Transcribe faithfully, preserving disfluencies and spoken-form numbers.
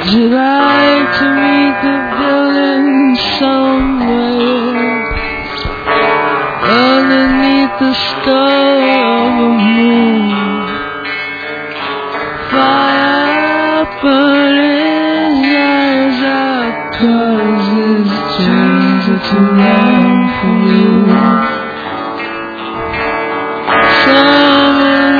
Would you like to meet the villain somewhere underneath the star of a moon? Fire burning his eyes out, 'cause his chains are too long for you. So